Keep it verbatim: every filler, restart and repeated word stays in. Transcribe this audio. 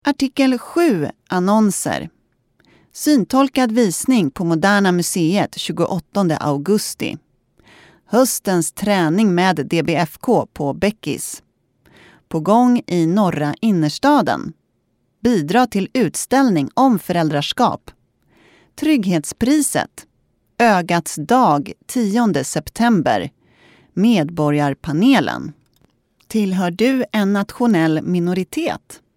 Artikel sju. Annonser. Syntolkad visning på Moderna museet tjugoåttonde augusti. Höstens träning med D B F K på Bäckis. På gång i norra innerstaden. Bidra till utställning om föräldraskap. Trygghetspriset. Ögats dag tionde september. Medborgarpanelen. Tillhör du en nationell minoritet?